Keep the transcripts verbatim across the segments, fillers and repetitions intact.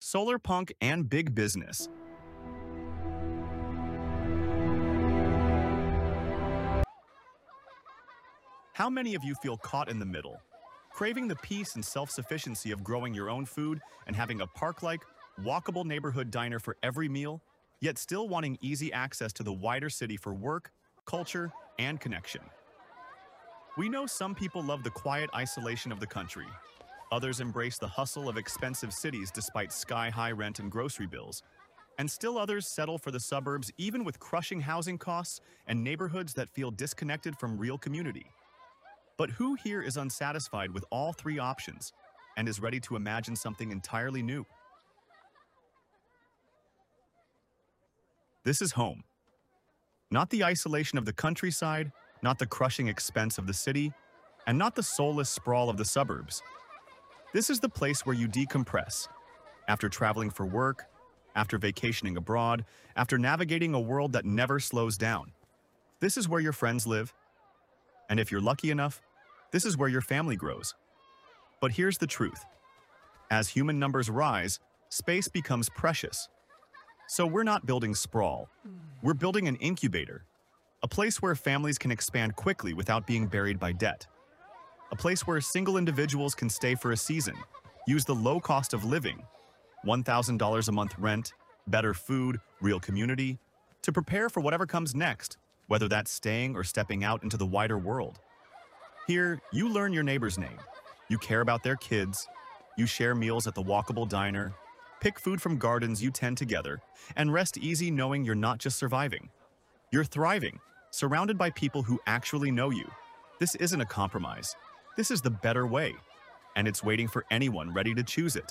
solar punk, and big business. How many of you feel caught in the middle, craving the peace and self-sufficiency of growing your own food and having a park-like, walkable neighborhood diner for every meal, yet still wanting easy access to the wider city for work, culture, and connection? We know some people love the quiet isolation of the country. Others embrace the hustle of expensive cities despite sky-high rent and grocery bills. And still others settle for the suburbs even with crushing housing costs and neighborhoods that feel disconnected from real community. But who here is unsatisfied with all three options and is ready to imagine something entirely new? This is home. Not the isolation of the countryside, not the crushing expense of the city, and not the soulless sprawl of the suburbs. This is the place where you decompress. After traveling for work, after vacationing abroad, after navigating a world that never slows down. This is where your friends live. And if you're lucky enough, this is where your family grows. But here's the truth. As human numbers rise, space becomes precious. So we're not building sprawl. We're building an incubator, a place where families can expand quickly without being buried by debt. A place where single individuals can stay for a season, use the low cost of living, one thousand dollars a month rent, better food, real community, to prepare for whatever comes next, whether that's staying or stepping out into the wider world. Here, you learn your neighbor's name, you care about their kids, you share meals at the walkable diner, pick food from gardens you tend together, and rest easy knowing you're not just surviving. You're thriving, surrounded by people who actually know you. This isn't a compromise. This is the better way, and it's waiting for anyone ready to choose it.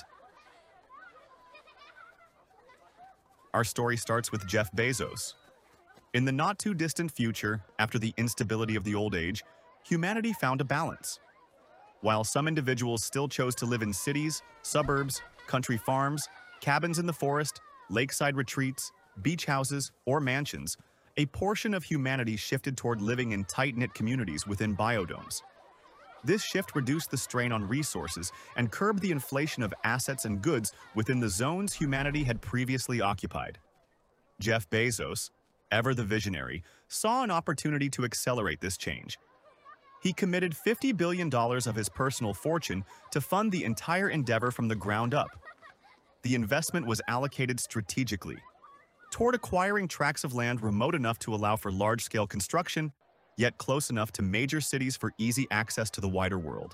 Our story starts with Jeff Bezos. In the not-too-distant future, after the instability of the old age, humanity found a balance. While some individuals still chose to live in cities, suburbs, country farms, cabins in the forest, lakeside retreats, beach houses, or mansions, a portion of humanity shifted toward living in tight-knit communities within biodomes. This shift reduced the strain on resources and curbed the inflation of assets and goods within the zones humanity had previously occupied. Jeff Bezos, ever the visionary, saw an opportunity to accelerate this change. He committed fifty billion dollars of his personal fortune to fund the entire endeavor from the ground up. The investment was allocated strategically toward acquiring tracts of land remote enough to allow for large-scale construction, yet close enough to major cities for easy access to the wider world.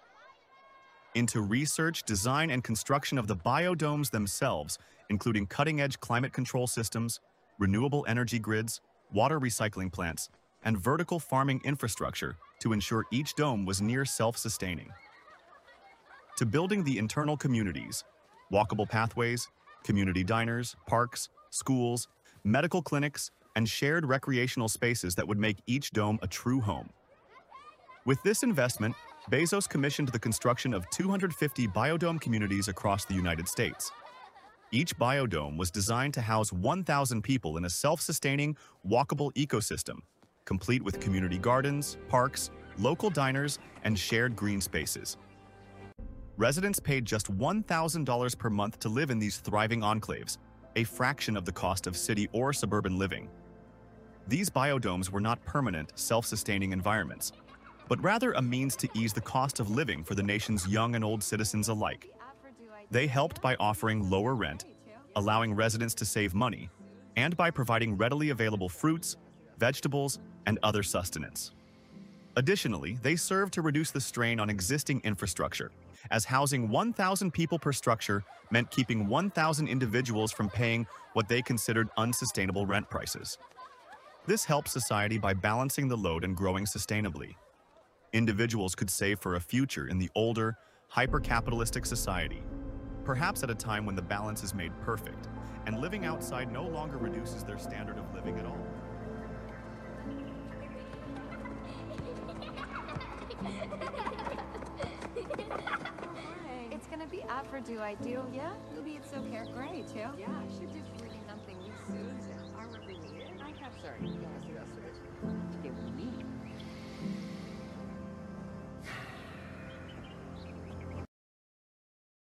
Into research, design, and construction of the biodomes themselves, including cutting-edge climate control systems, renewable energy grids, water recycling plants, and vertical farming infrastructure to ensure each dome was near self-sustaining. To building the internal communities, walkable pathways, community diners, parks, schools, medical clinics, and shared recreational spaces that would make each dome a true home. With this investment, Bezos commissioned the construction of two hundred fifty biodome communities across the United States. Each biodome was designed to house one thousand people in a self-sustaining, walkable ecosystem, complete with community gardens, parks, local diners, and shared green spaces. Residents paid just one thousand dollars per month to live in these thriving enclaves, a fraction of the cost of city or suburban living. These biodomes were not permanent, self-sustaining environments, but rather a means to ease the cost of living for the nation's young and old citizens alike. They helped by offering lower rent, allowing residents to save money, and by providing readily available fruits, vegetables, and other sustenance. Additionally, they served to reduce the strain on existing infrastructure, as housing one thousand people per structure meant keeping one thousand individuals from paying what they considered unsustainable rent prices. This helped society by balancing the load and growing sustainably. Individuals could save for a future in the older, hyper-capitalistic society, perhaps at a time when the balance is made perfect, and living outside no longer reduces their standard of living at all. It's gonna be after do I do, yeah? Maybe it's okay, great, too. Yeah, I should just really something with Susan. I remember you. I have sorry. Yes, yes, yes. It was me.